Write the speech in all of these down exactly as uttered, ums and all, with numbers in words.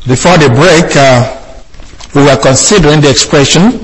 Before the break, uh, we were considering the expression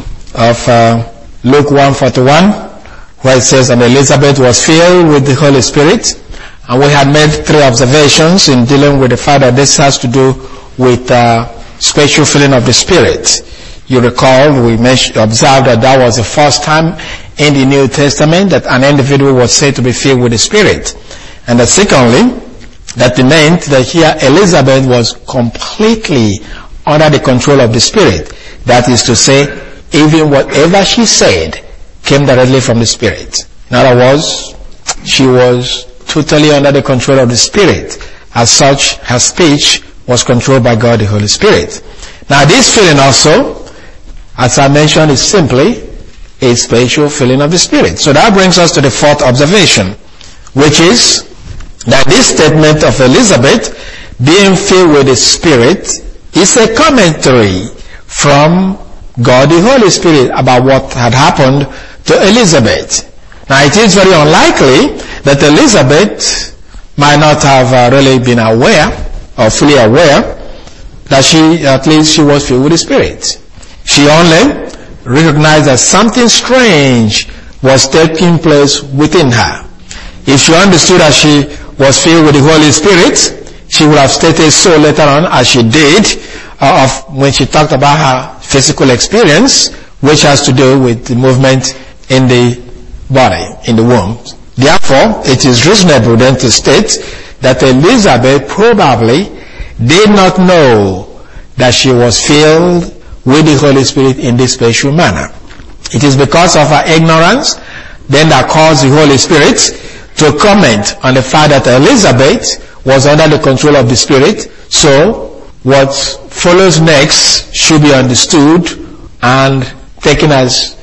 of uh, Luke one forty-one, where it says, and Elizabeth was filled with the Holy Spirit. And we had made three observations in dealing with the fact that this has to do with uh, special filling of the Spirit. You recall, we observed that that was the first time in the New Testament that an individual was said to be filled with the Spirit. And that secondly, that it meant that here Elizabeth was completely under the control of the Spirit. That is to say, even whatever she said came directly from the Spirit. In other words, she was totally under the control of the Spirit. As such, her speech was controlled by God the Holy Spirit. Now this filling also, as I mentioned, is simply a spiritual filling of the Spirit. So that brings us to the fourth observation, which is that this statement of Elizabeth being filled with the Spirit is a commentary from God the Holy Spirit about what had happened to Elizabeth. Now it is very unlikely that Elizabeth might not have uh, really been aware or fully aware that she, at least she was filled with the Spirit. She only recognized that something strange was taking place within her. If she understood that she was filled with the Holy Spirit, she would have stated so later on as she did uh, of when she talked about her physical experience, which has to do with the movement in the body, in the womb. Therefore, it is reasonable then to state that Elizabeth probably did not know that she was filled with the Holy Spirit in this special manner. It is because of her ignorance then that caused the Holy Spirit to comment on the fact that Elizabeth was under the control of the Spirit. So what follows next should be understood and taken as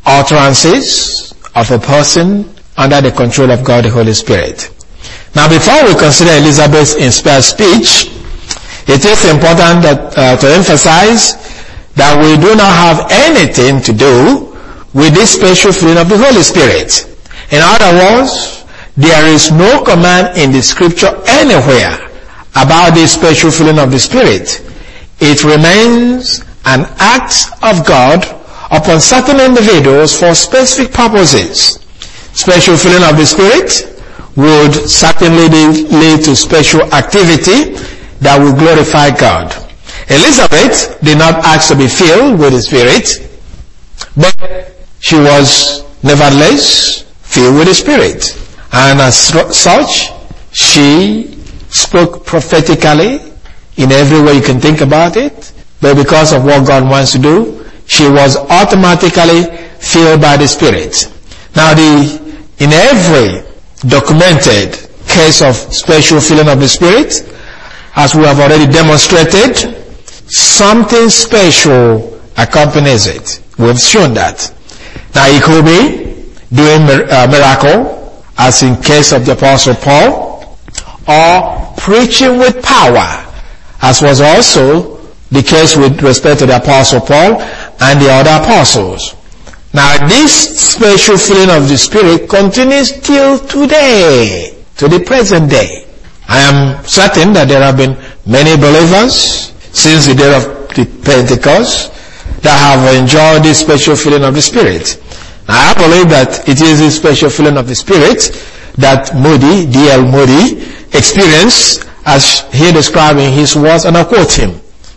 utterances of a person under the control of God the Holy Spirit. Now before we consider Elizabeth's inspired speech, it is important that, uh, to emphasize that we do not have anything to do with this special filling of the Holy Spirit. In other words, there is no command in the scripture anywhere about this special filling of the Spirit. It remains an act of God upon certain individuals for specific purposes. Special filling of the Spirit would certainly lead to special activity that will glorify God. Elizabeth did not ask to be filled with the Spirit, but she was nevertheless filled with the Spirit. And as such, she spoke prophetically in every way you can think about it, but because of what God wants to do, she was automatically filled by the Spirit. Now the, in every documented case of special filling of the Spirit, as we have already demonstrated, something special accompanies it. We have shown that. Now it could be doing a miracle, as in case of the Apostle Paul, or preaching with power, as was also the case with respect to the Apostle Paul and the other apostles. Now this special filling of the Spirit continues till today, to the present day. I am certain that there have been many believers since the day of the Pentecost that have enjoyed this special filling of the Spirit. Now I believe that it is this special filling of the Spirit that Moody, D L Moody, experienced as he described in his words, and I quote him.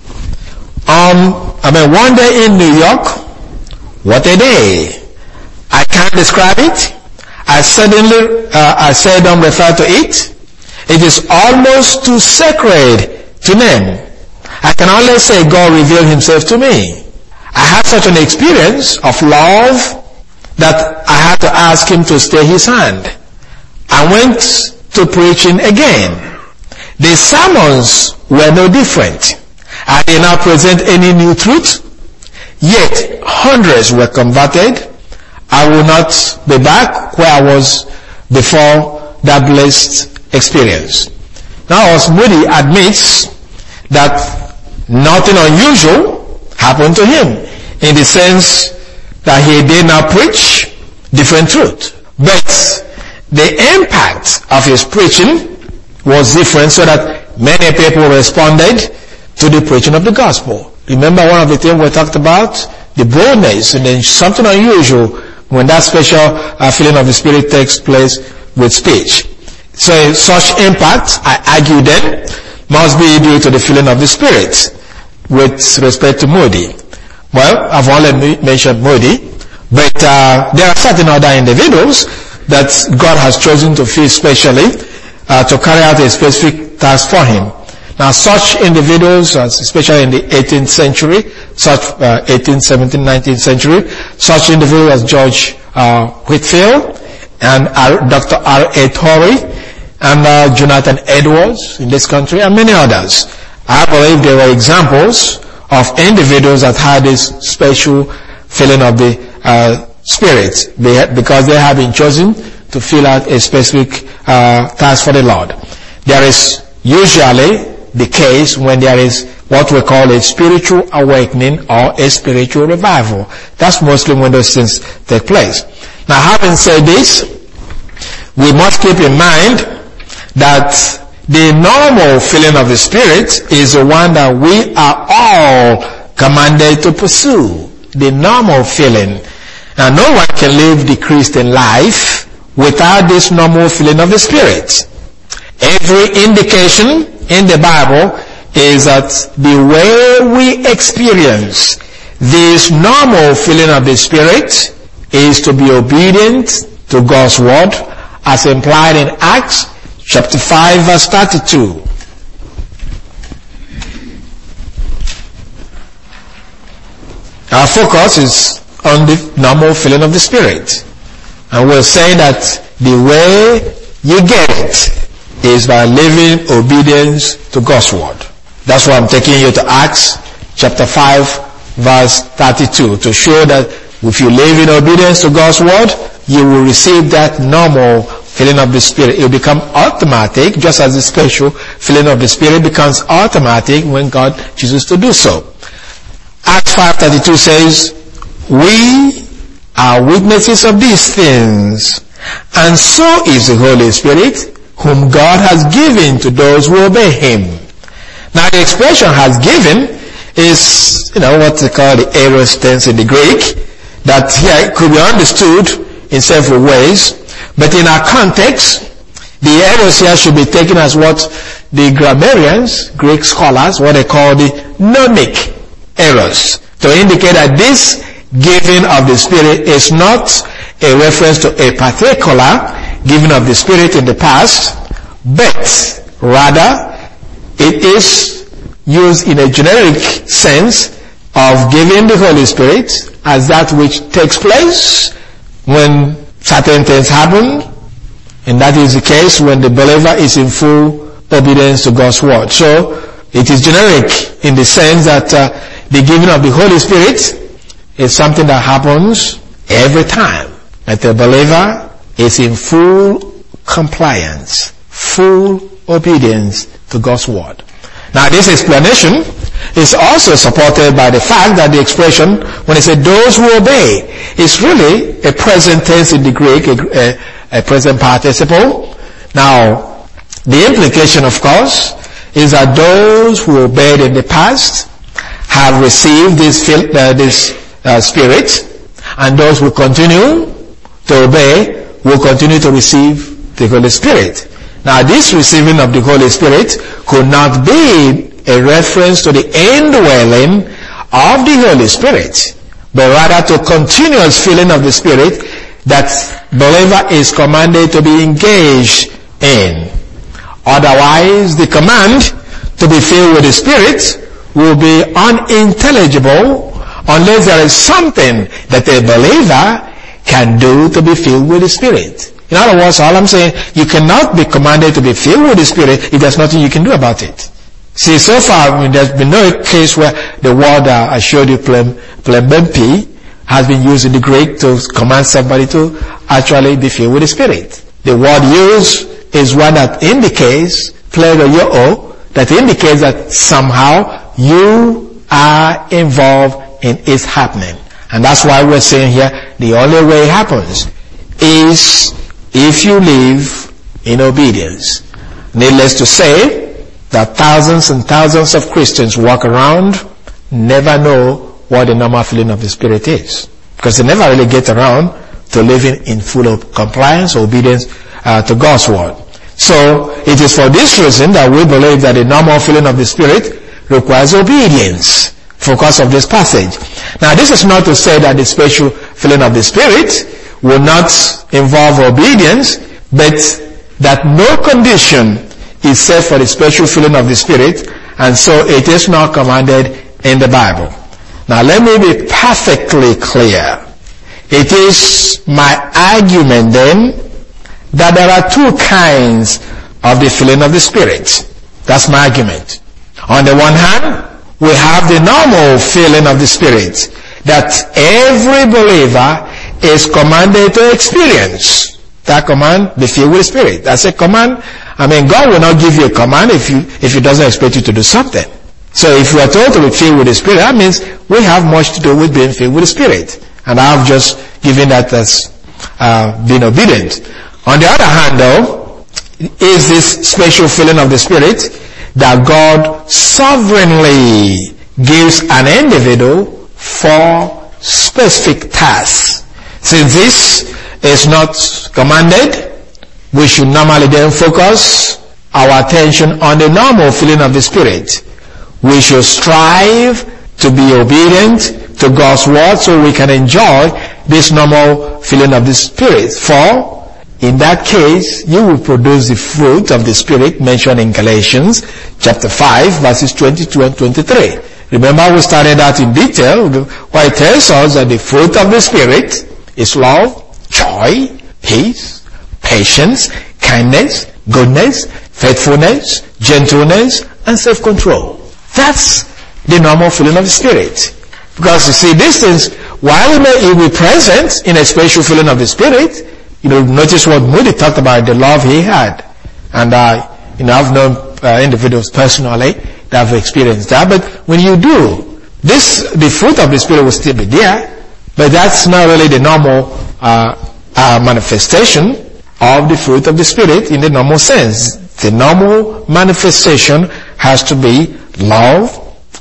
Um, I mean, one day in New York, what a day. I can't describe it. I suddenly, uh, I seldom refer to it. It is almost too sacred to name. I can only say God revealed himself to me. I had such an experience of love that I had to ask him to stay his hand. I went to preaching again. The sermons were no different. I did not present any new truth, yet hundreds were converted. I will not be back where I was before that blessed experience. Now as Moody admits that nothing unusual happened to him in the sense that he did not preach different truth, but the impact of his preaching was different, so that many people responded to the preaching of the gospel. Remember one of the things we talked about? The boldness, and then something unusual when that special uh, feeling of the Spirit takes place with speech. So such impact, I argue then, must be due to the feeling of the Spirit with respect to Moody. Well, I've only mentioned Moody, but uh, there are certain other individuals that God has chosen to feel specially uh, to carry out a specific task for him. Now such individuals, especially in the eighteenth century, such uh, eighteenth, seventeenth, nineteenth century, such individuals as George uh, Whitefield and R, Doctor R A Torrey and uh, Jonathan Edwards in this country and many others. I believe there were examples of individuals that had this special feeling of the uh, Spirit they had, because they have been chosen to fill out a specific uh, task for the Lord. There is usually the case when there is what we call a spiritual awakening or a spiritual revival. That's mostly when those things take place. Now, having said this, we must keep in mind that the normal feeling of the Spirit is the one that we are all commanded to pursue. The normal feeling. Now, no one can live the Christian life without this normal feeling of the Spirit. Every indication in the Bible is that the way we experience this normal feeling of the Spirit is to be obedient to God's word as implied in Acts chapter five verse thirty-two. Our focus is on the normal feeling of the Spirit. And we'll say that the way you get it is by living obedience to God's word. That's why I'm taking you to Acts chapter five verse thirty-two to show that if you live in obedience to God's word, you will receive that normal feeling of the Spirit. It will become automatic, just as the special feeling of the Spirit becomes automatic when God chooses to do so. Acts five thirty-two says, "We are witnesses of these things, and so is the Holy Spirit, whom God has given to those who obey him." Now the expression "has given" is, you know, what they call the aorist tense in the Greek, that here could be understood in several ways. But in our context, the aorist here should be taken as what the grammarians, Greek scholars, what they call the mnemic aorist, to indicate that this giving of the Spirit is not a reference to a particular giving of the Spirit in the past, but rather it is used in a generic sense of giving the Holy Spirit as that which takes place when certain things happen, and that is the case when the believer is in full obedience to God's word. So it is generic in the sense that uh, the giving of the Holy Spirit is something that happens every time that the believer is in full compliance, full obedience to God's word. Now this explanation is also supported by the fact that the expression, when it said those who obey, is really a present tense in the Greek, a, a, a present participle. Now, the implication, of course, is that those who obeyed in the past have received this, uh, this uh, Spirit, and those who continue to obey will continue to receive the Holy Spirit. Now, this receiving of the Holy Spirit could not be a reference to the indwelling of the Holy Spirit, but rather to continuous filling of the Spirit that believer is commanded to be engaged in. Otherwise, the command to be filled with the Spirit will be unintelligible unless there is something that a believer can do to be filled with the Spirit. In other words, all I'm saying, you cannot be commanded to be filled with the Spirit if there's nothing you can do about it. See, so far, I mean, there's been no case where the word uh, I showed you, plemempi, has been used in the Greek to command somebody to actually be filled with the Spirit. The word used is one that indicates, plegoyo, that indicates that somehow you are involved in its happening. And that's why we're saying here, the only way it happens is if you live in obedience. Needless to say, that thousands and thousands of Christians walk around, never know what the normal feeling of the Spirit is. Because they never really get around to living in full compliance or obedience uh, to God's word. So, it is for this reason that we believe that the normal feeling of the Spirit requires obedience, focus of this passage. Now, this is not to say that the special feeling of the Spirit will not involve obedience, but that no condition is set for the special filling of the Spirit, and so it is not commanded in the Bible. Now let me be perfectly clear. It is my argument then that there are two kinds of the filling of the Spirit. That's my argument. On the one hand, we have the normal filling of the Spirit that every believer is commanded to experience. That command, be filled with the Spirit. That's a command. I mean, God will not give you a command if you, if He doesn't expect you to do something. So if you are told to be filled with the Spirit, that means we have much to do with being filled with the Spirit. And I have just given that as uh, being obedient. On the other hand, though, is this special filling of the Spirit that God sovereignly gives an individual for specific tasks. Since this is not commanded, we should normally then focus our attention on the normal filling of the Spirit. We should strive to be obedient to God's word so we can enjoy this normal filling of the Spirit. For in that case, you will produce the fruit of the Spirit mentioned in Galatians chapter five, verses twenty-two and twenty-three. Remember, we started out in detail where it tells us that the fruit of the Spirit is love, joy, peace, patience, kindness, goodness, faithfulness, gentleness, and self-control. That's the normal feeling of the Spirit. Because you see, these things, while it may be present in a special feeling of the Spirit, you know, notice what Moody talked about, the love he had. And, uh, you know, I've known uh, individuals personally that have experienced that. But when you do, this, the fruit of the Spirit will still be there, but that's not really the normal uh, uh manifestation of the fruit of the Spirit in the normal sense. The normal manifestation has to be love,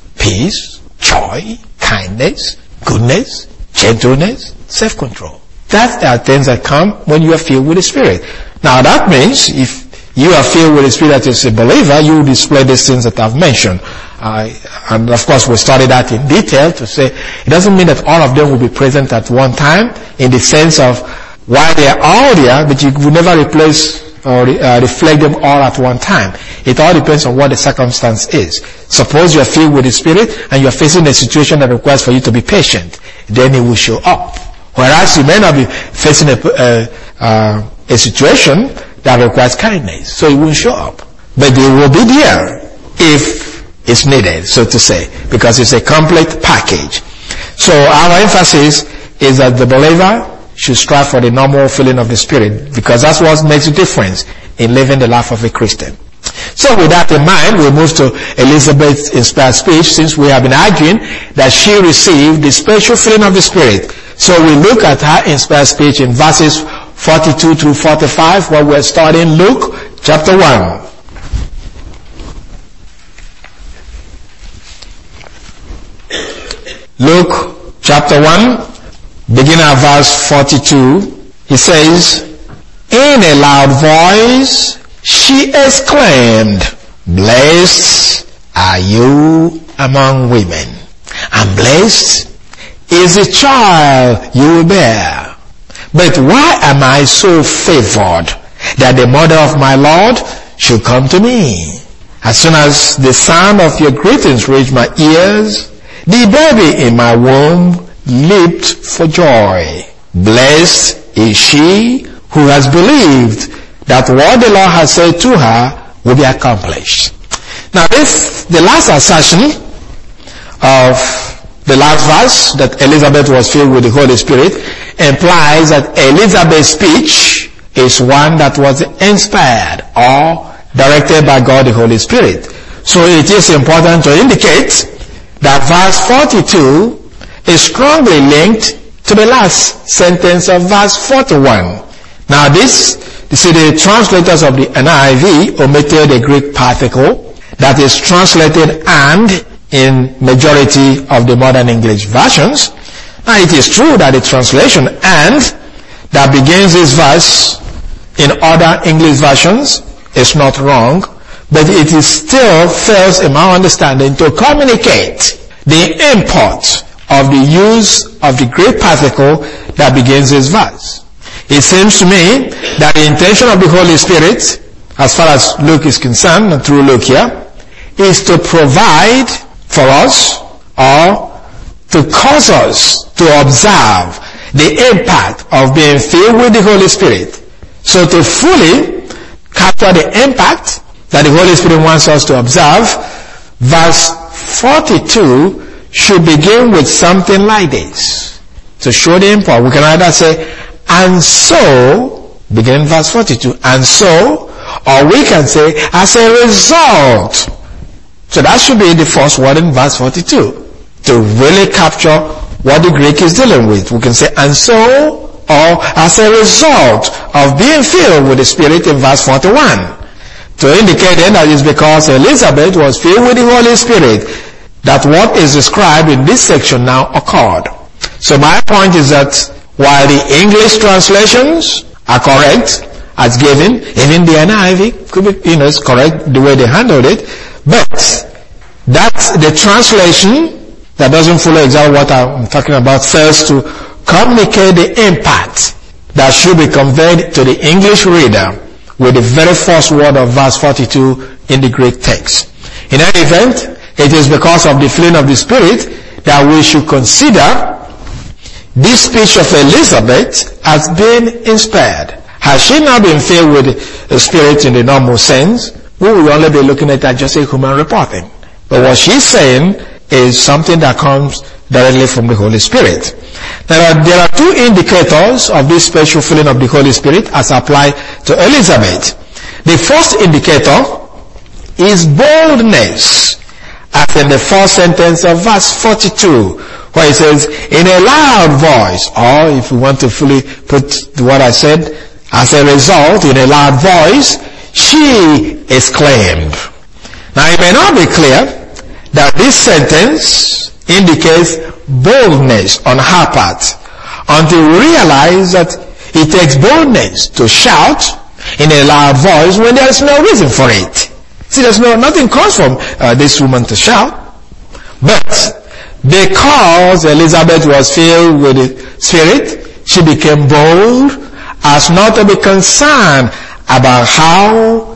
peace, joy, kindness, goodness, gentleness, self-control. That are things that come when you are filled with the Spirit. Now that means if you are filled with the Spirit as a believer, you will display these things that I've mentioned. Uh, and of course we studied that in detail to say it doesn't mean that all of them will be present at one time in the sense of while they are all there, but you will never replace or uh, reflect them all at one time. It all depends on what the circumstance is. Suppose you are filled with the Spirit and you are facing a situation that requires for you to be patient, then it will show up. Whereas you may not be facing a, uh, uh, a situation that requires kindness, so it won't show up. But it will be there if it's needed, so to say, because it's a complete package. So our emphasis is that the believer should strive for the normal feeling of the Spirit, because that's what makes a difference in living the life of a Christian. So with that in mind, we move to Elizabeth's inspired speech, since we have been arguing that she received the special feeling of the Spirit. So we look at her inspired speech in verses forty-two through forty-five, where we're starting Luke chapter one. Luke chapter one, beginning at verse forty-two, he says, in a loud voice, she exclaimed, blessed are you among women, and blessed is the child you will bear. But why am I so favored that the mother of my Lord should come to me? As soon as the sound of your greetings reached my ears, the baby in my womb leaped for joy. Blessed is she who has believed that what the Lord has said to her will be accomplished. Now this, the last assertion of the last verse, that Elizabeth was filled with the Holy Spirit, implies that Elizabeth's speech is one that was inspired or directed by God the Holy Spirit. So it is important to indicate that verse forty-two is strongly linked to the last sentence of verse forty-one. Now this, you see, the translators of the N I V omitted a Greek particle that is translated "and" in majority of the modern English versions. Now it is true that the translation "and" that begins this verse in other English versions is not wrong, but it is still fails in my understanding to communicate the import of the use of the Greek particle that begins this verse. It seems to me that the intention of the Holy Spirit, as far as Luke is concerned, and through Luke here, is to provide for us, or to cause us to observe the impact of being filled with the Holy Spirit. So to fully capture the impact that the Holy Spirit wants us to observe, verse forty-two should begin with something like this. To show the import, we can either say, "and so," begin verse forty-two, "and so," or we can say, "as a result." So that should be the first word in verse forty-two, to really capture what the Greek is dealing with. We can say, "and so," or "as a result of being filled with the Spirit" in verse forty-one. To indicate then that it's because Elizabeth was filled with the Holy Spirit that what is described in this section now occurred. So my point is that while the English translations are correct as given, even the N I V could be, you know, it's correct the way they handled it, but that's the translation that doesn't follow exactly what I'm talking about, fails to communicate the impact that should be conveyed to the English reader with the very first word of verse forty-two in the Greek text. In any event, it is because of the filling of the Spirit that we should consider this speech of Elizabeth as being inspired. Has she not been filled with the Spirit in the normal sense, we will only be looking at that just a human reporting. But what she's saying is something that comes directly from the Holy Spirit. There are, there are two indicators of this special filling of the Holy Spirit as applied to Elizabeth. The first indicator is boldness, as in the first sentence of verse forty-two, where it says, "in a loud voice," or if we want to fully put what I said, "as a result, in a loud voice, she exclaimed." Now it may not be clear that this sentence indicates boldness on her part until we realize that it takes boldness to shout in a loud voice when there is no reason for it. See, there's no, nothing comes from uh, this woman to shout. But because Elizabeth was filled with the Spirit, she became bold as not to be concerned about how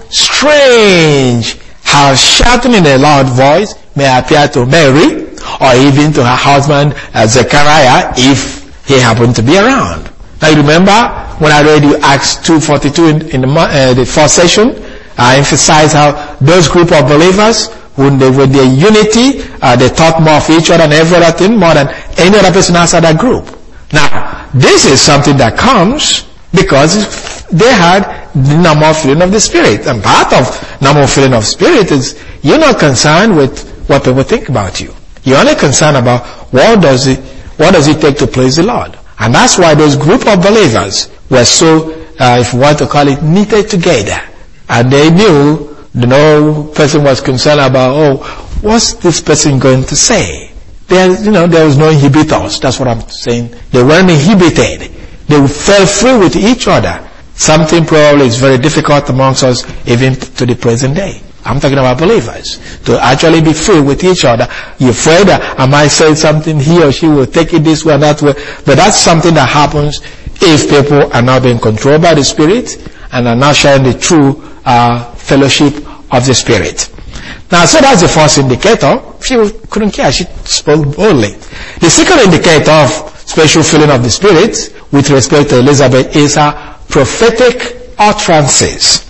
strange, how shouting in a loud voice may appear to Mary, or even to her husband uh, Zechariah, if he happened to be around. Now you remember when I read you Acts two forty-two in, in the, uh, the first session, I emphasized how those group of believers, when they were their unity, uh, they thought more of each other and every other thing more than any other person outside that group. Now, this is something that comes because they had the normal feeling of the Spirit. And part of normal feeling of Spirit is you're not concerned with what people think about you. You're only concerned about what does it, what does it take to please the Lord. And that's why those group of believers were so, uh, if you want to call it, knitted together. And they knew no person was concerned about, oh, what's this person going to say? There, you know, there was no inhibitors. That's what I'm saying. They weren't inhibited. They fell free with each other. Something probably is very difficult amongst us even to the present day. I'm talking about believers. To actually be free with each other. You're afraid that I might say something, he or she will take it this way and that way. But that's something that happens if people are not being controlled by the Spirit and are not sharing the true uh, fellowship of the Spirit. Now, so that's the first indicator. She couldn't care. She spoke boldly. The second indicator of special filling of the Spirit with respect to Elizabeth is her prophetic utterances.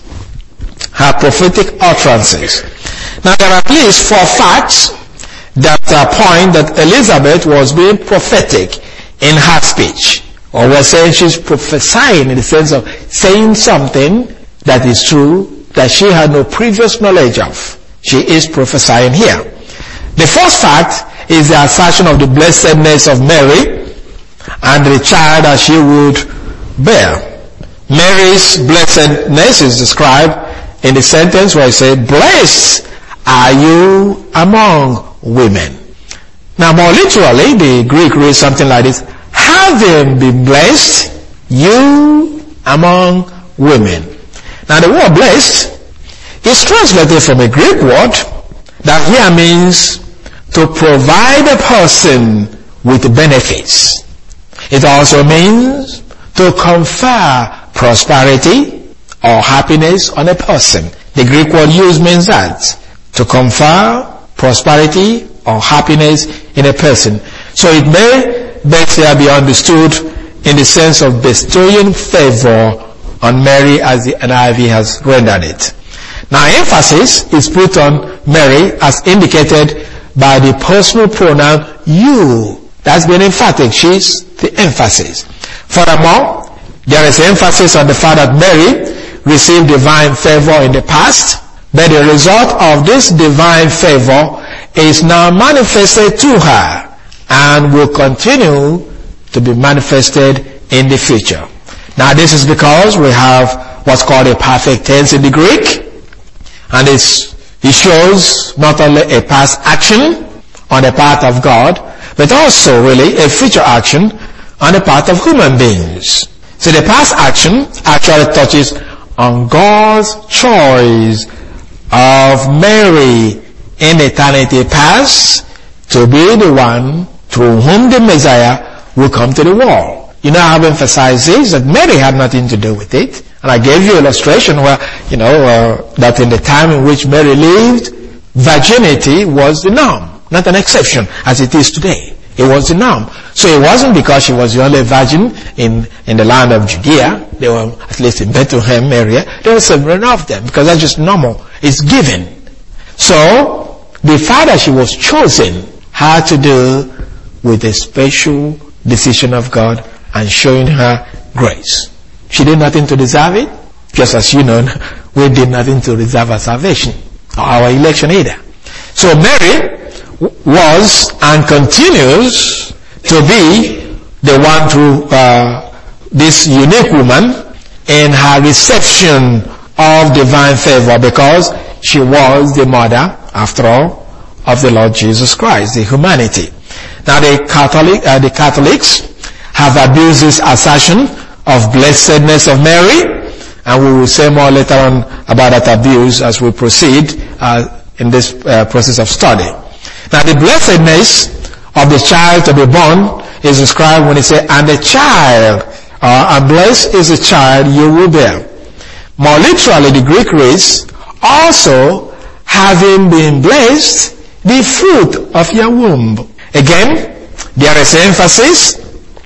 Her prophetic utterances. Now, there are at least four facts that uh, point that Elizabeth was being prophetic in her speech. Or we're saying she's prophesying in the sense of saying something that is true that she had no previous knowledge of. She is prophesying here. The first fact is the assertion of the blessedness of Mary and the child that she would bear. Mary's blessedness is described in the sentence where it said, "Blessed are you among women? Now, more literally, the Greek reads something like this: having been blessed, you among women. Now, the word blessed is translated from a Greek word that here means to provide a person with benefits. It also means to confer prosperity or happiness on a person. The Greek word used means that, to confer prosperity or happiness in a person. So it may better be understood in the sense of bestowing favor on Mary, as the N I V has rendered it. Now, emphasis is put on Mary as indicated by the personal pronoun you. That's been emphatic. She's the emphasis. Furthermore, there is emphasis on the fact that Mary received divine favor in the past, but the result of this divine favor is now manifested to her and will continue to be manifested in the future. Now, this is because we have what's called a perfect tense in the Greek, and it's, it shows not only a past action on the part of God, but also really a future action on the part of human beings. So the past action actually touches on God's choice of Mary in eternity past to be the one through whom the Messiah will come to the world. You know, I've emphasized this, that Mary had nothing to do with it. And I gave you an illustration where, you know, uh, that in the time in which Mary lived, virginity was the norm, not an exception as it is today. It was the norm. So it wasn't because she was the only virgin in, in the land of Judea. There were, at least in Bethlehem area, there were several of them, because that's just normal. It's given. So, the fact that she was chosen had to do with a special decision of God and showing her grace. She did nothing to deserve it, just as you know, we did nothing to deserve our salvation, or our election either. So Mary was and continues to be the one through uh, this unique woman in her reception of divine favor, because she was the mother, after all, of the Lord Jesus Christ, the humanity. Now the Catholic, uh, the Catholics have abused this assertion of blessedness of Mary, and we will say more later on about that abuse as we proceed uh, in this uh, process of study. Now the blessedness of the child to be born is described when it says, and the child, uh, and blessed is the child you will bear. More literally, the Greek reads, also having been blessed, the fruit of your womb. Again, there is emphasis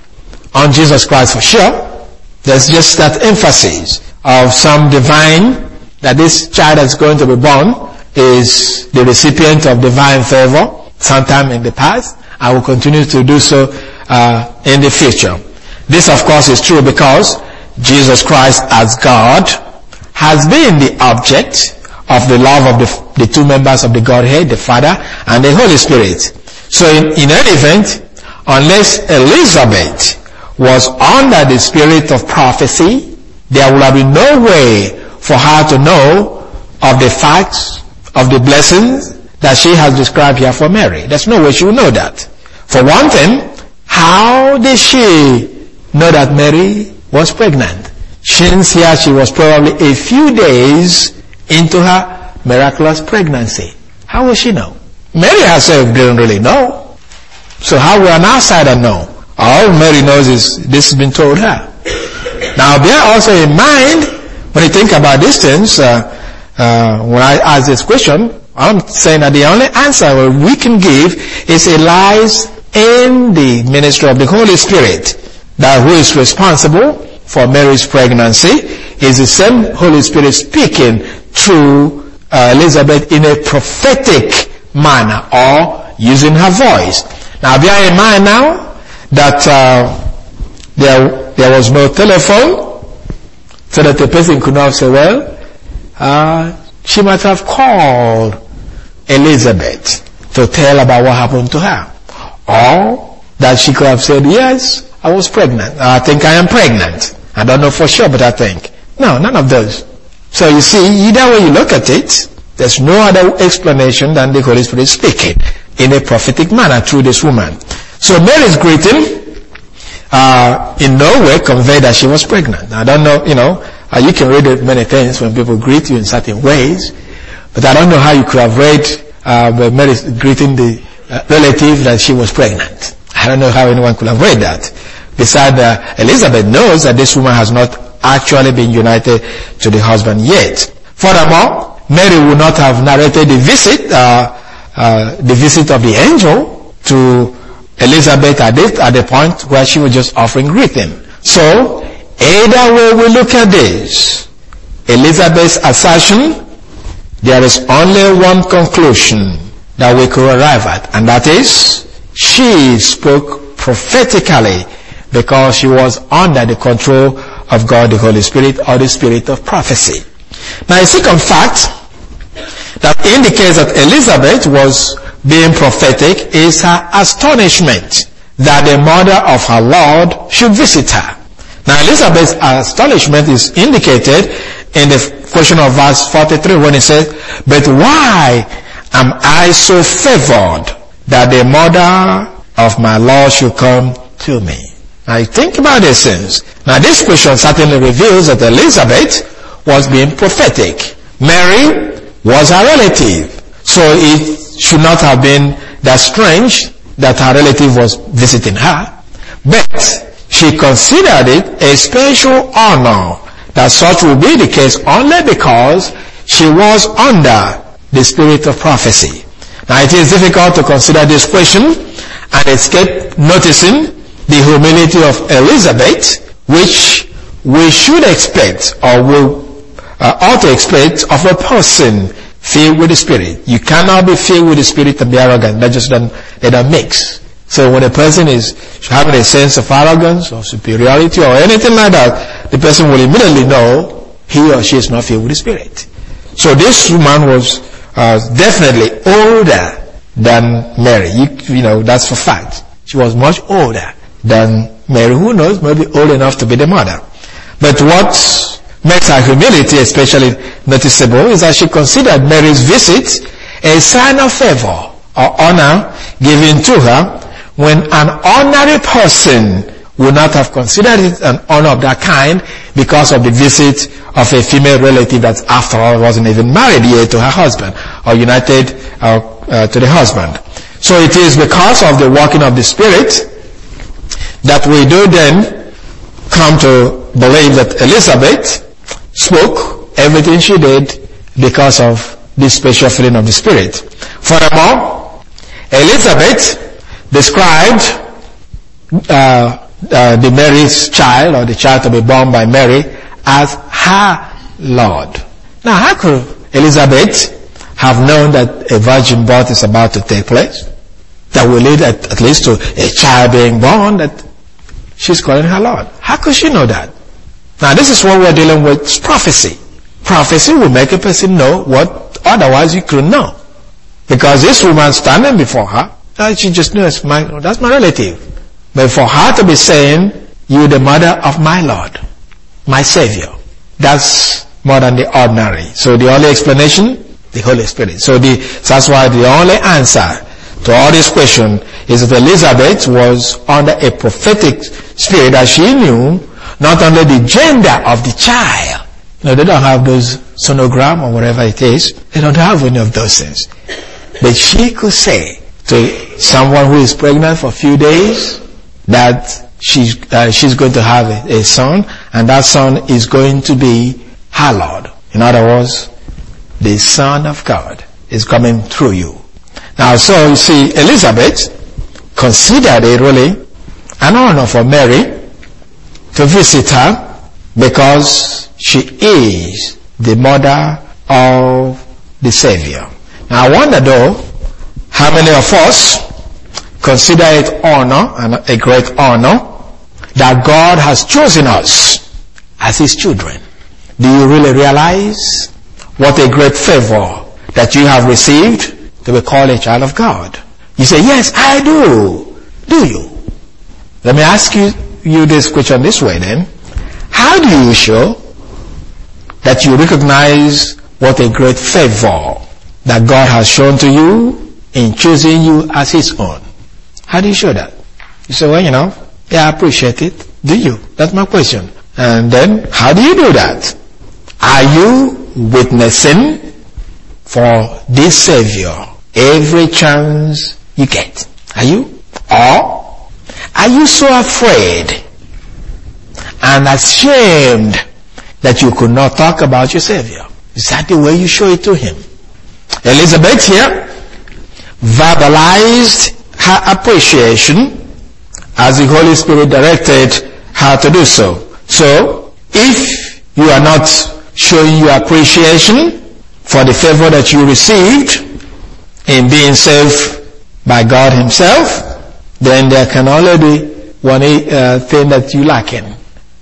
on Jesus Christ for sure. There's just that emphasis of some divine, that this child that's going to be born is the recipient of divine favor sometime in the past, and will continue to do so uh, in the future. This, of course, is true because Jesus Christ as God has been the object of the love of the, the two members of the Godhead, the Father and the Holy Spirit. So in, in any event, unless Elizabeth was under the spirit of prophecy, there would have been no way for her to know of the facts of the blessings that she has described here for Mary. There's no way she would know that. For one thing, how did she know that Mary was pregnant? Since here she was probably a few days into her miraculous pregnancy. How will she know? Mary herself didn't really know. So how will an outsider know? All Mary knows is this has been told her. Now bear also in mind, when you think about these things, uh, uh, when I ask this question, I'm saying that the only answer we can give is it lies in the ministry of the Holy Spirit, that who is responsible for Mary's pregnancy is the same Holy Spirit speaking through uh, Elizabeth in a prophetic manner, or using her voice. Now bear in mind now that uh, there there was no telephone, so that the person could not say, well, uh, she might have called Elizabeth to tell about what happened to her. Or that she could have said, yes, I was pregnant. I think I am pregnant. I don't know for sure, but I think. No, none of those. So you see, either way you look at it, There's no other explanation than the Holy Spirit speaking in a prophetic manner through this woman. So Mary's greeting uh, in no way conveyed that she was pregnant. I don't know, you know, uh, you can read it many things when people greet you in certain ways, but I don't know how you could have read uh, Mary's greeting the uh, relative that she was pregnant. I don't know how anyone could have read that. Besides, uh, Elizabeth knows that this woman has not actually been united to the husband yet. Furthermore, Mary would not have narrated the visit, uh, uh, the visit of the angel to Elizabeth at, it, at the point where she was just offering greeting. So, either way we look at this, Elizabeth's assertion, there is only one conclusion that we could arrive at, and that is, she spoke prophetically because she was under the control of God the Holy Spirit, or the spirit of prophecy. Now, a second fact that indicates that Elizabeth was being prophetic is her astonishment that the mother of her Lord should visit her. Now, Elizabeth's astonishment is indicated in the question of verse forty-three when it says, "But why am I so favored that the mother of my Lord should come to me?" Now, think about these things. Now, this question certainly reveals that Elizabeth was being prophetic. Mary was her relative. So it should not have been that strange that her relative was visiting her. But she considered it a special honor that such would be the case only because she was under the spirit of prophecy. Now, it is difficult to consider this question and escape noticing the humility of Elizabeth, which we should expect or will uh, ought to expect of a person filled with the Spirit. You cannot be filled with the Spirit and be arrogant. That just don't, they don't mix. So when a person is having a sense of arrogance or superiority or anything like that, the person will immediately know he or she is not filled with the Spirit. So this woman was uh, definitely older than Mary. You, you know, that's for fact. She was much older than Mary. Who knows? Maybe old enough to be the mother. But what makes her humility especially noticeable is that she considered Mary's visit a sign of favor or honor given to her when an ordinary person would not have considered it an honor of that kind because of the visit of a female relative that after all wasn't even married yet to her husband or united uh, uh, to the husband. So it is because of the working of the Spirit that we do then come to believe that Elizabeth spoke everything she did because of this special filling of the Spirit. Furthermore, Elizabeth described uh, uh, the Mary's child, or the child to be born by Mary, as her Lord. Now, how could Elizabeth have known that a virgin birth is about to take place? That will lead at, at least to a child being born that she's calling her Lord. How could she know that? Now, this is what we're dealing with, prophecy. Prophecy will make a person know what otherwise you couldn't know. Because this woman standing before her, she just knew that's my, that's my relative. But for her to be saying, you're the mother of my Lord, my Savior, that's more than the ordinary. So the only explanation, the Holy Spirit. So the, so that's why the only answer to all this question is that Elizabeth was under a prophetic spirit that she knew not only the gender of the child. No, they don't have those sonogram or whatever it is. They don't have any of those things. But she could say to someone who is pregnant for a few days that she's, uh, she's going to have a, a son, and that son is going to be her Lord. In other words, the Son of God is coming through you. Now, so you see, Elizabeth considered it really an honor for Mary to visit her because she is the mother of the Savior. Now, I wonder though, how many of us consider it honor, and a great honor, that God has chosen us as His children? Do you really realize what a great favor that you have received to be called a child of God? You say, yes, I do. Do you? Let me ask you, you this question this way then. How do you show that you recognize what a great favor that God has shown to you in choosing you as his own. How do you show that? You say, well, you know, yeah, I appreciate it. Do you? That's my question. And then, how do you do that? Are you witnessing for this Savior every chance you get? Are you? Or are you so afraid and ashamed that you could not talk about your Savior? Is that the way you show it to him? Elizabeth here verbalized her appreciation as the Holy Spirit directed her to do so. So, if you are not showing your appreciation for the favor that you received in being saved by God himself, then there can only be one uh, thing that you lack in.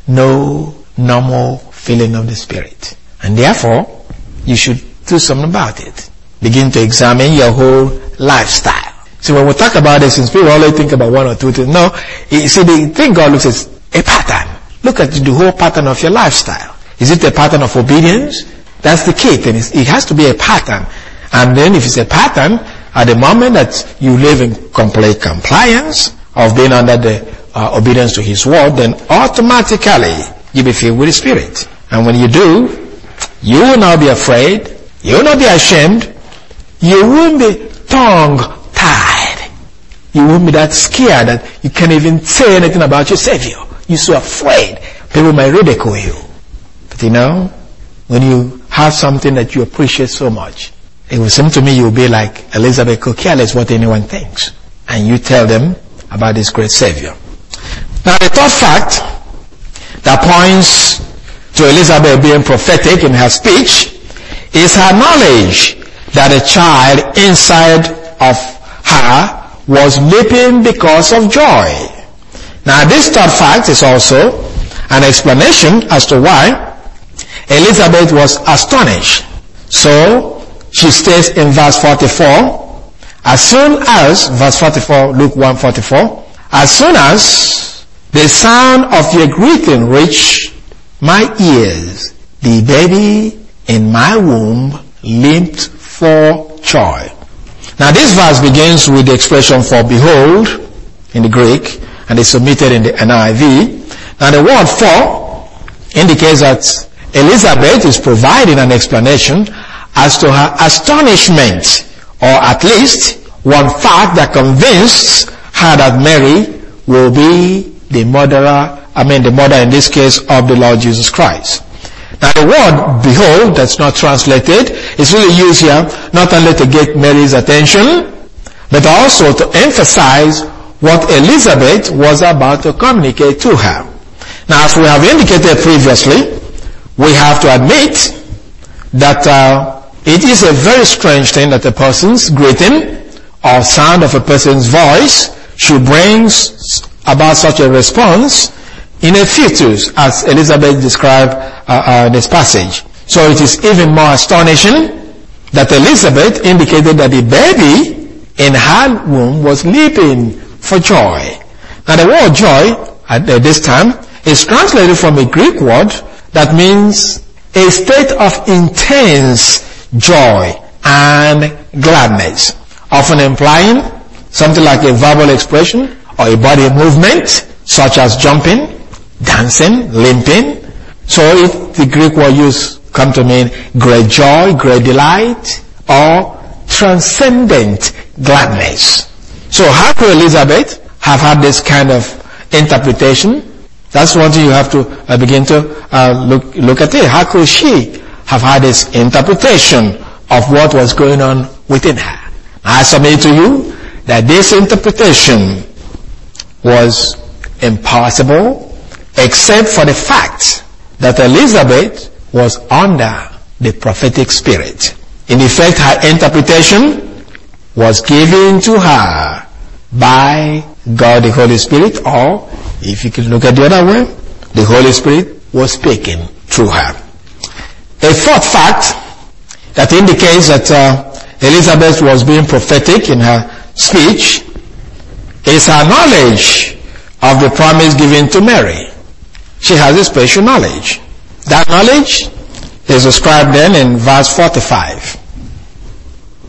No normal feeling of the Spirit. And therefore, you should do something about it. Begin to examine your whole lifestyle. See, when we talk about this, since people always think about one or two things, no, you see, the thing God looks at is a pattern. Look at the whole pattern of your lifestyle. Is it a pattern of obedience? That's the key thing. It has to be a pattern. And then if it's a pattern, at the moment that you live in complete compliance of being under the uh, obedience to his word, then automatically you'll be filled with the Spirit. And when you do, you will not be afraid. You will not be ashamed. You won't be tongue-tied. You won't be that scared that you can't even say anything about your Savior. You're so afraid. People might ridicule you. But you know, when you have something that you appreciate so much, it will seem to me you'll be like Elizabeth, who careless what anyone thinks. And you tell them about this great Savior. Now the third fact that points to Elizabeth being prophetic in her speech is her knowledge that a child inside of her was leaping because of joy. Now this third fact is also an explanation as to why Elizabeth was astonished. So she states in verse forty-four, as soon as, verse forty-four, Luke one forty-four, as soon as the sound of your greeting reached my ears, the baby in my womb leaped for joy. Now this verse begins with the expression for behold in the Greek, and is submitted in the N I V. Now the word for indicates that Elizabeth is providing an explanation as to her astonishment, or at least one fact that convinced her that Mary will be the mother, I mean the mother in this case of the Lord Jesus Christ. Now the word behold, that's not translated, is really used here not only to get Mary's attention, but also to emphasize what Elizabeth was about to communicate to her. Now as we have indicated previously, we have to admit that uh, it is a very strange thing that a person's greeting or sound of a person's voice should bring about such a response in a fetus, as Elizabeth described uh, uh, in this passage. So it is even more astonishing that Elizabeth indicated that the baby in her womb was leaping for joy. Now the word joy at this time is translated from a Greek word that means a state of intense joy and gladness, often implying something like a verbal expression or a body movement such as jumping, dancing, limping. So if the Greek word used come to mean great joy, great delight, or transcendent gladness. So how could Elizabeth have had this kind of interpretation? That's one thing you have to uh, begin to uh, look look at it. How could she have had this interpretation of what was going on within her? I submit to you that this interpretation was impossible except for the fact that Elizabeth was under the prophetic spirit. In effect, her interpretation was given to her by God the Holy Spirit, or if you can look at the other way, the Holy Spirit was speaking through her. A fourth fact that indicates that uh, Elizabeth was being prophetic in her speech is her knowledge of the promise given to Mary. She has a special knowledge. That knowledge is described then in verse forty-five.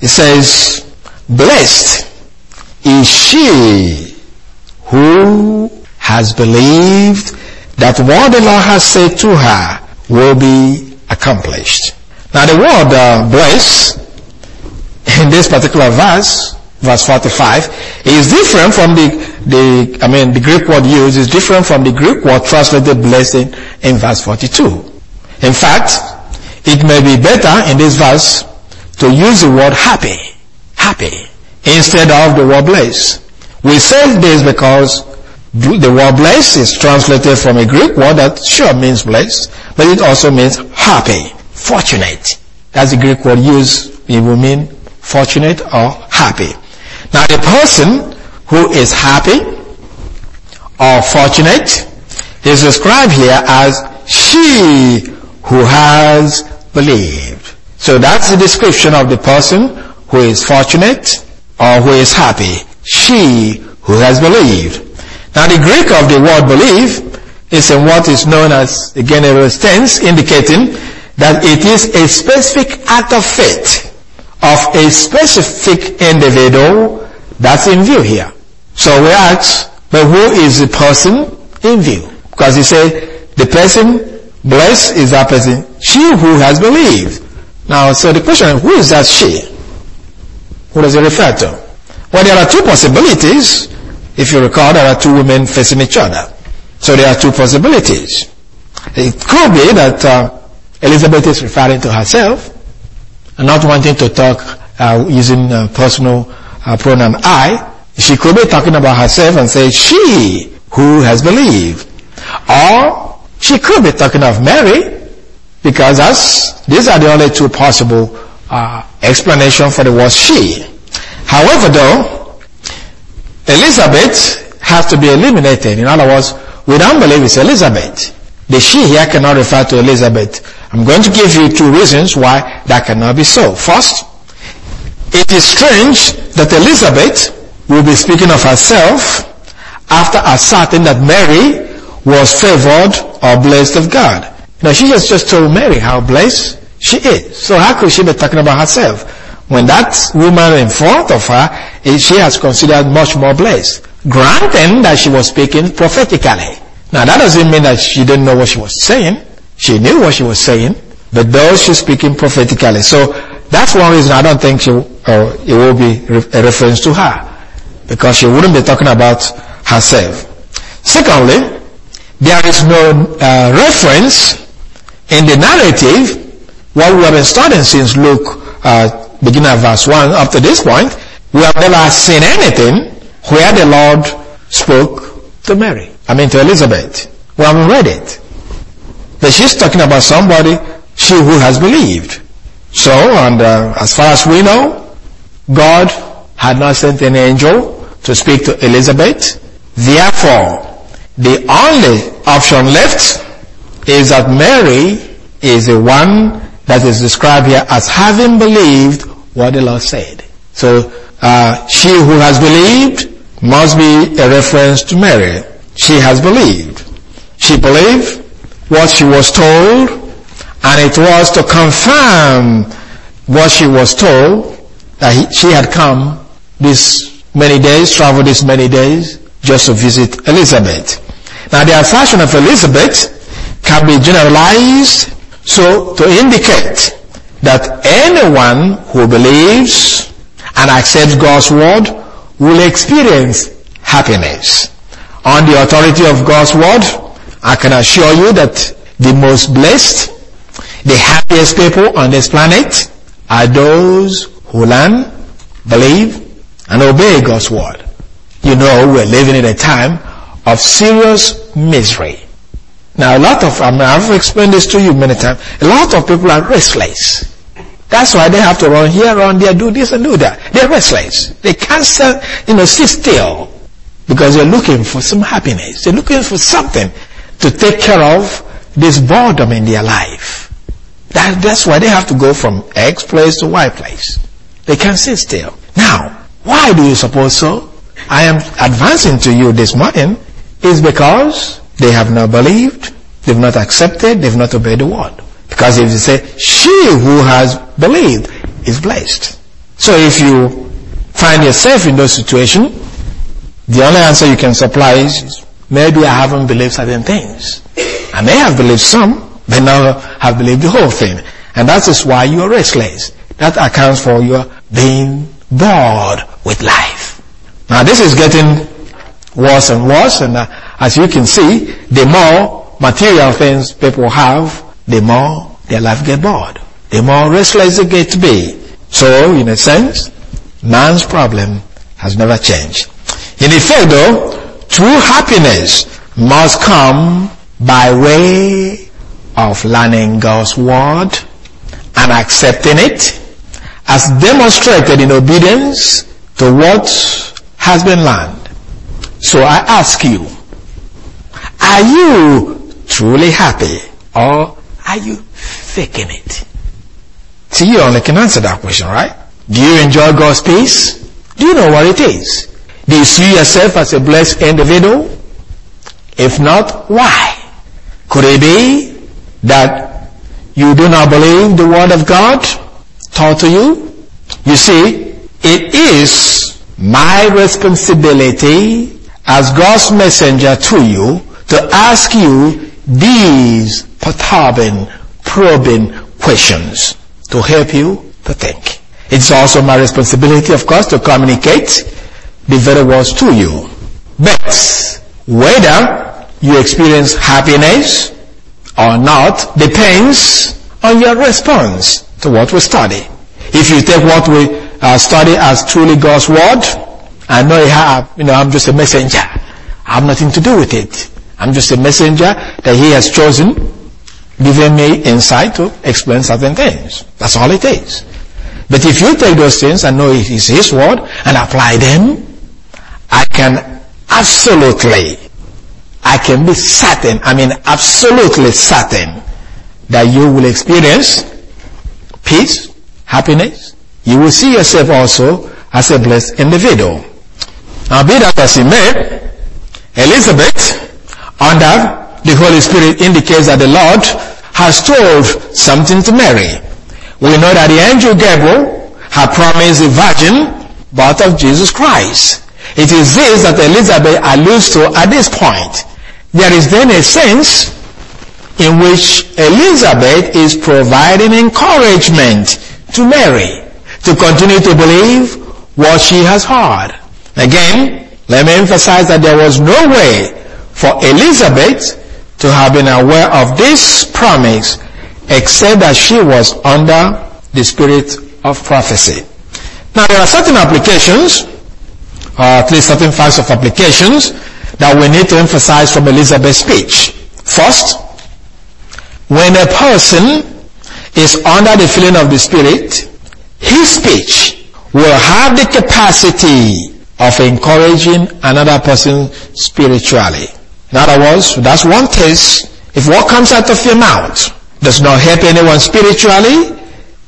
It says, blessed is she who has believed that what the Lord has said to her will be accomplished. Now the word uh, bless in this particular verse, verse forty-five, is different from the, the, I mean, the Greek word used is different from the Greek word translated blessing in verse forty-two. In fact, it may be better in this verse to use the word happy, happy, instead of the word bless. We say this because the word bless is translated from a Greek word that sure means blessed, but it also means happy, fortunate. That's the Greek word used. It will mean fortunate or happy. Now the person who is happy or fortunate is described here as she who has believed. So that's the description of the person who is fortunate or who is happy. She who has believed. Now the Greek of the word believe is in what is known as the general tense, indicating that it is a specific act of faith of a specific individual that's in view here. So we ask, but who is the person in view? Because he said, the person blessed is that person, she who has believed. Now, so the question is, who is that she? Who does it refer to? Well, there are two possibilities. If you recall, there are two women facing each other. So there are two possibilities. It could be that uh, Elizabeth is referring to herself and not wanting to talk uh, using uh, personal uh, pronoun I. She could be talking about herself and say, she who has believed. Or she could be talking of Mary, because that's, these are the only two possible uh, explanations for the word she. However, though, Elizabeth has to be eliminated. In other words, we don't believe it's Elizabeth. The she here cannot refer to Elizabeth. I'm going to give you two reasons why that cannot be so. First, it is strange that Elizabeth will be speaking of herself after asserting that Mary was favored or blessed of God. Now she has just told Mary how blessed she is. So how could she be talking about herself? When that woman in front of her, she has considered much more blessed. Granted that she was speaking prophetically. Now that doesn't mean that she didn't know what she was saying. She knew what she was saying, but though she's speaking prophetically. So that's one reason I don't think she, uh, it will be a reference to her, because she wouldn't be talking about herself. Secondly, there is no uh, reference in the narrative, what we have been studying since Luke uh, beginning of verse one up to this point. We have never seen anything where the Lord spoke to Mary. I mean to Elizabeth. We haven't read it. But she's talking about somebody, she who has believed. So, and uh, as far as we know, God had not sent an angel to speak to Elizabeth. Therefore, the only option left is that Mary is the one that is described here as having believed what the Lord said. So, uh, she who has believed must be a reference to Mary. She has believed. She believed what she was told, and it was to confirm what she was told, that he, she had come this many days, traveled this many days, just to visit Elizabeth. Now the assertion of Elizabeth can be generalized so to indicate that anyone who believes and accepts God's word will experience happiness. On the authority of God's word, I can assure you that the most blessed, the happiest people on this planet are those who learn, believe, and obey God's word. You know, we're living in a time of serious misery. Now a lot of, I mean, I've explained this to you many times, a lot of people are restless. That's why they have to run here, run there, do this and do that. They're restless. They can't, you know, sit still because they're looking for some happiness. They're looking for something to take care of this boredom in their life. That, that's why they have to go from X place to Y place. They can't sit still. Now, why do you suppose so? I am advancing to you this morning is because they have not believed, they've not accepted, they've not obeyed the word. Because if you say, she who has believed is blessed. So if you find yourself in those situations, the only answer you can supply is, maybe I haven't believed certain things. I may have believed some, but not have believed the whole thing. And that is why you are restless. That accounts for your being bored with life. Now this is getting worse and worse, and uh, as you can see, the more material things people have, the more their life get bored. The more restless they get to be. So, in a sense, man's problem has never changed. In effect though, true happiness must come by way of learning God's word and accepting it as demonstrated in obedience to what has been learned. So I ask you, are you truly happy or are you faking it? See, you only can answer that question, right? Do you enjoy God's peace? Do you know what it is? Do you see yourself as a blessed individual? If not, why? Could it be that you do not believe the word of God taught to you? You see, it is my responsibility as God's messenger to you to ask you these perturbing, probing questions to help you to think. It's also my responsibility, of course, to communicate the very words to you. But whether you experience happiness or not depends on your response to what we study. If you take what we uh, study as truly God's word, I know you have, you know, I'm just a messenger. I have nothing to do with it. I'm just a messenger that He has chosen, giving me insight to explain certain things. That's all it is. But if you take those things and know it is His word and apply them, I can absolutely, I can be certain, I mean absolutely certain that you will experience peace, happiness. You will see yourself also as a blessed individual. Now be that as it may, Elizabeth, under the Holy Spirit, indicates that the Lord has told something to Mary. We know that the angel Gabriel had promised a virgin birth of Jesus Christ. It is this that Elizabeth alludes to at this point. There is then a sense in which Elizabeth is providing encouragement to Mary to continue to believe what she has heard. Again, let me emphasize that there was no way for Elizabeth to have been aware of this promise except that she was under the spirit of prophecy. Now there are certain applications, or at least certain facts of applications, that we need to emphasize from Elizabeth's speech. First, when a person is under the feeling of the Spirit, his speech will have the capacity of encouraging another person spiritually. In other words, that's one case. If what comes out of your mouth does not help anyone spiritually,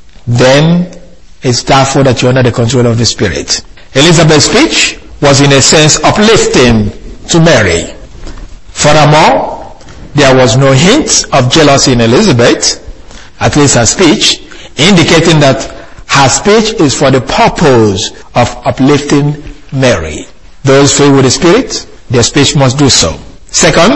then it's therefore that you're under the control of the Spirit. Elizabeth's speech was in a sense uplifting to Mary. Furthermore, there was no hint of jealousy in Elizabeth, at least her speech, indicating that her speech is for the purpose of uplifting Mary. Those filled with the Spirit, their speech must do so. Second,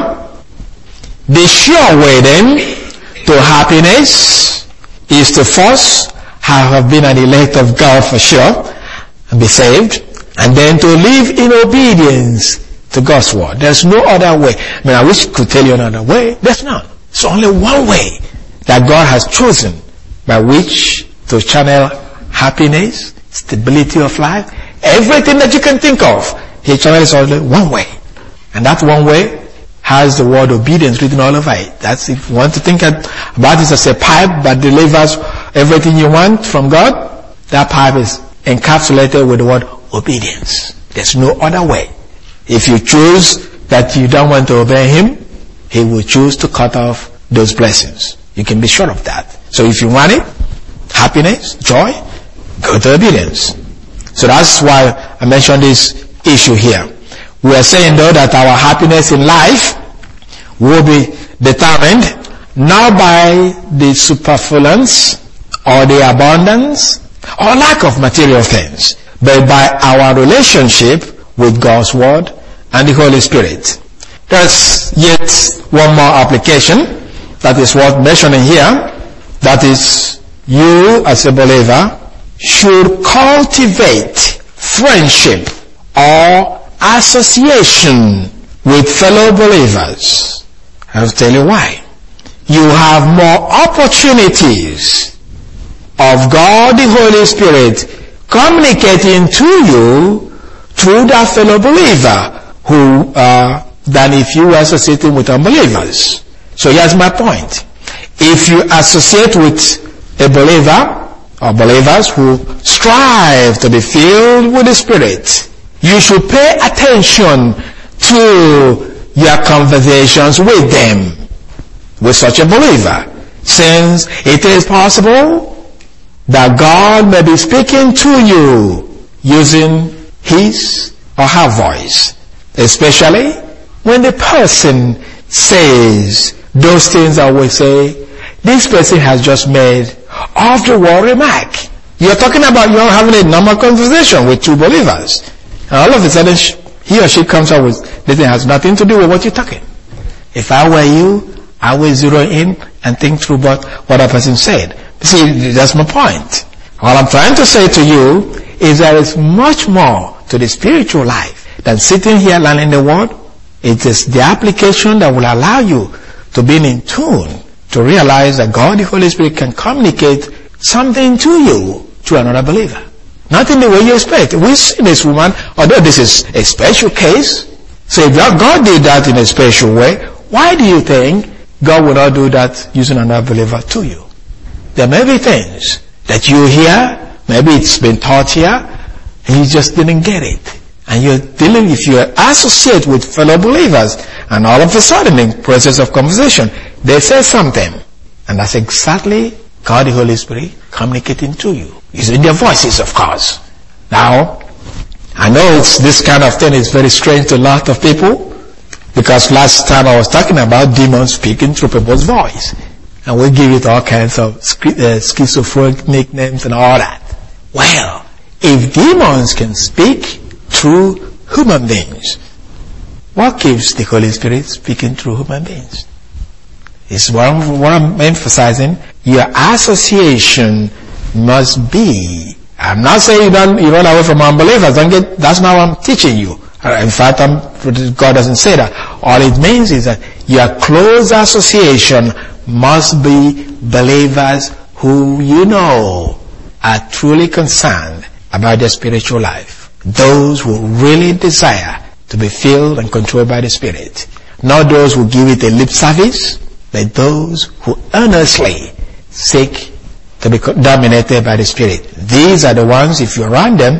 the sure way then to happiness is to first have been an elect of God for sure, and be saved, and then to live in obedience to God's word. There's no other way. I mean, I wish I could tell you another way. There's none. It's only one way that God has chosen by which to channel happiness, stability of life, everything that you can think of. He channels only one way. And that one way has the word obedience written all over it. That's, if you want to think about it as a pipe that delivers everything you want from God, that pipe is encapsulated with the word obedience. There's no other way. If you choose that you don't want to obey Him, He will choose to cut off those blessings. You can be sure of that. So if you want it, happiness, joy, go to obedience. So that's why I mentioned this issue here. We are saying though that our happiness in life will be determined not by the superfluence or the abundance or lack of material things, but by our relationship with God's Word and the Holy Spirit. There's yet one more application that is worth mentioning here. That is, you as a believer should cultivate friendship or association with fellow believers. I'll tell you why. You have more opportunities of God the Holy Spirit communicating to you through that fellow believer who uh, than if you were associating with unbelievers. So here's my point. If you associate with a believer or believers who strive to be filled with the Spirit, you should pay attention to your conversations with them, with such a believer, since it is possible that God may be speaking to you using his or her voice, especially when the person says those things that we say, this person has just made off the wall remark. You're talking about you're having a normal conversation with two believers, and all of a sudden he or she comes up with this thing has nothing to do with what you're talking. If I were you, I will zero in and think through what, what a person said. See, that's my point. What I'm trying to say to you is there is much more to the spiritual life than sitting here learning the Word. It is the application that will allow you to be in tune, to realize that God the Holy Spirit can communicate something to you to another believer. Not in the way you expect. We see this woman, although this is a special case, so if God did that in a special way, why do you think God will not do that using another believer to you? There may be things that you hear, maybe it's been taught here, and you just didn't get it. And you're dealing, if you associate with fellow believers, and all of a sudden in the process of conversation, they say something. And that's exactly God the Holy Spirit communicating to you. Using their voices, of course. Now, I know it's, this kind of thing is very strange to a lot of people, because last time I was talking about demons speaking through people's voice. And we give it all kinds of uh, schizophrenic nicknames and all that. Well, if demons can speak through human beings, what keeps the Holy Spirit speaking through human beings? It's what I'm, what I'm emphasizing. Your association must be. I'm not saying you don't you run away from unbelievers. Don't get. That's not what I'm teaching you. In fact, I'm, God doesn't say that. All it means is that your close association must be believers who you know are truly concerned about their spiritual life. Those who really desire to be filled and controlled by the Spirit. Not those who give it a lip service, but those who earnestly seek to be dominated by the Spirit. These are the ones, if you're around them,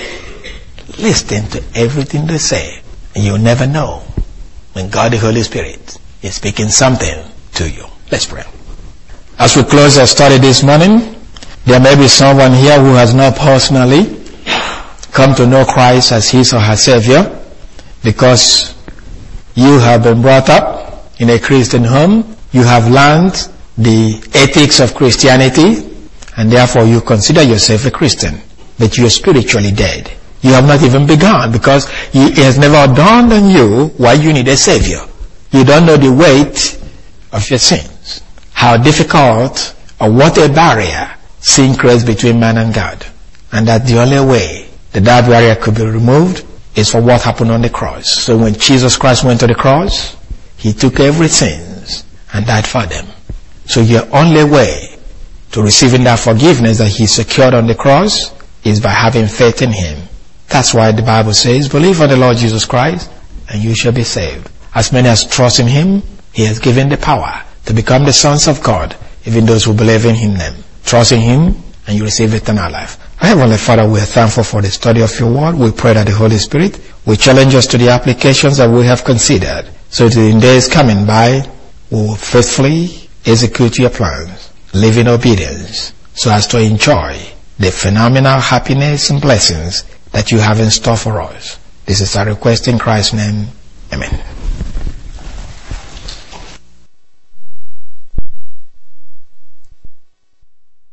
listen to everything they say, and you'll never know when God the Holy Spirit is speaking something to you. Let's pray. As we close our study this morning, there may be someone here who has not personally come to know Christ as his or her Savior, because you have been brought up in a Christian home, you have learned the ethics of Christianity, and therefore you consider yourself a Christian, but you are spiritually dead. You have not even begun, because it has never dawned on you why you need a Savior. You don't know the weight of your sins, how difficult or what a barrier sin creates between man and God, and that the only way that that barrier could be removed is for what happened on the cross. So when Jesus Christ went to the cross, he took every sins and died for them. So your only way to receiving that forgiveness that he secured on the cross is by having faith in him. That's why the Bible says, believe on the Lord Jesus Christ and you shall be saved. As many as trust in him, he has given the power to become the sons of God, even those who believe in him. Them. Trust in him and you receive eternal life. Heavenly Father, we are thankful for the study of your word. We pray that the Holy Spirit will challenge us to the applications that we have considered, so that in days coming by, we will faithfully execute your plans, live in obedience, so as to enjoy the phenomenal happiness and blessings that you have in store for us. This is our request in Christ's name. Amen.